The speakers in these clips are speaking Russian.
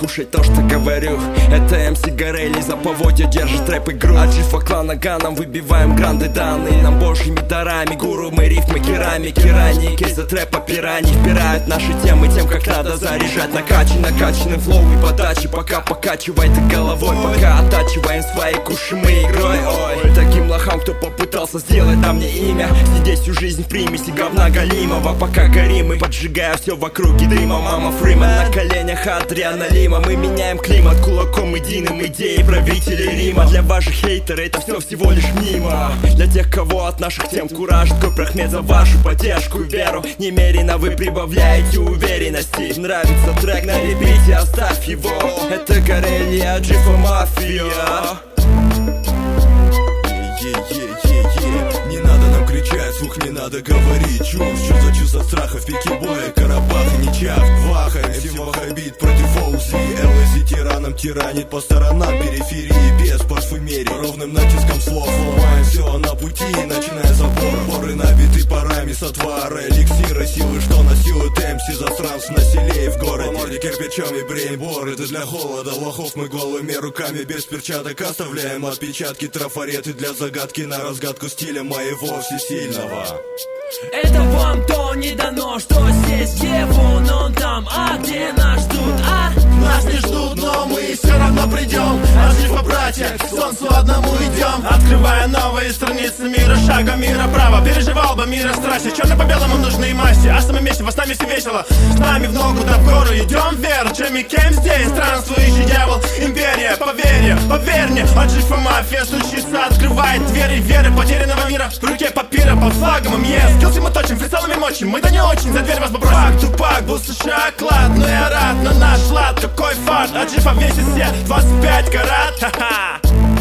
слушай то, что говорю. Это МС Горелли за поводья держит рэп-игру. От Джифа клана Ганом выбиваем гранды данные. Нам божьими дарами гуру мы рифмы керамики. Ранее кейсы трэпа пираний впирают наши темы тем, как надо заряжать. Накачанный флоу и подачи. Пока покачивай ты головой, пока оттачиваем свои куши мы игрой. Ой, таким лохам, кто попытался сделать на мне имя, сидеть всю жизнь в примеси говна галимого. Пока горим и поджигая все вокруг и дыма. Мама Фриман на коленях Адриана Лима. Мы меняем климат кулаком единым, идеи правителей Рима. Для ваших хейтеров это все всего лишь мимо. Для тех, кого от наших тем кураж, Коп Рахмет за вашу поддержку и веру. Немерено вы прибавляете уверенности. Нравится трек, на репите оставь его. Это Горелли от Джифа Мафия. Не надо нам кричать, слух не надо говорить. Чушь, что за чувство страха в пике боя, Карабах и Ничах. Ваха, МС Вахабит против Оузи. ЛСИ тираном тиранит по сторонам периферии без парфюмерии. Ровным натиском слов ломаем все на пути, начиная забор. Боры набиты парами с отвара, эликсира силы, что насилует МС засранцев на селе и в городе. По морде кирпичом и брейнбор, это для холода лохов. Мы голыми руками без перчаток оставляем отпечатки, трафареты для загадки на разгадку стиля моего всесильного. Это вам то не дано, что здесь, где вон он там, а где нас ждут, а? Нас не ждут, но мы все равно придем. От Джифа, братья, к солнцу одному идем. Открывая новые страницы мира, шагом мира право. Переживал бы мира страсти, черно по белому нужны масти. А самом месте, вас нами все весело. С нами в ногу да в гору идем вверх. Джемми Кем здесь, странствующий дьявол. Империя, поверь мне. От Джифа мафия стучится, открывает двери веры потерянного мира. В руке папира под флагом МЕС. Скиллсы мы точим, фристайлами мочим. Мы-то не очень, за дверь вас попросим. Фак, тупак, был США клад. Но я рад на наш лад. Какой фарт, от Джифа весит все 25 карат. Ха-ха.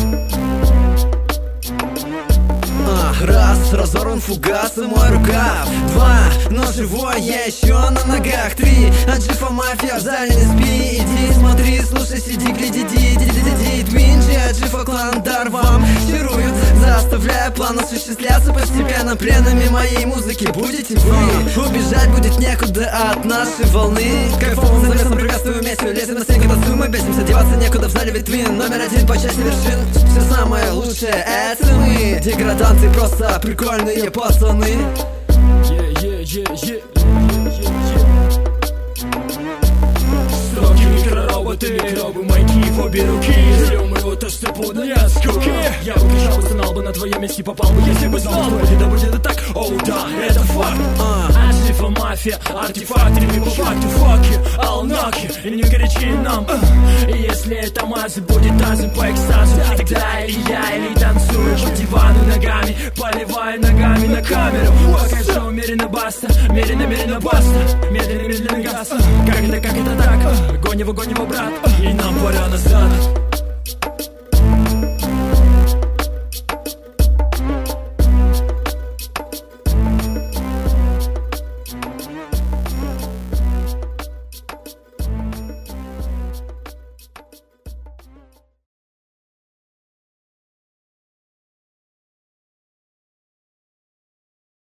Раз, разорван фугас и мой рукав. Два, но живой я еще на ногах. Три, от Джифа мафия в зале не спи. Иди, смотри, слушай, сиди, гляди, Твинчи, от Джифа клан дар вам чаруют, заставляя план осуществляться постепенно. Пленами моей музыки будете вы. Убежать будет некуда от нашей волны. Кайфовым завесом препятствую вместе. Лезем на стенки, танцуем, мы бесимся. Деваться некуда в зале, ведь Твин номер один по части вершин. Все самое лучшее, это мы. Деграданты просто прикольные пацаны. Строки, микророботы, гробы, майки в обе руки. Ждем его то, что подали от скуки. Я бы кричал, узнал бы на твоем месте, попал бы, если бы знал. Да будет это так, оу да, это факт. Джифа мафия, артефакт, реми по факту, факи, алнаки. И не горячи нам. И если это масса будет тазом по экстазу, тогда или я, или танцую по дивану ногами, поливая ногами на камеру. Пока шоу мерено баста, мерено баста, медленно газ. Как это так? Гонь его, брат, и нам пора назад.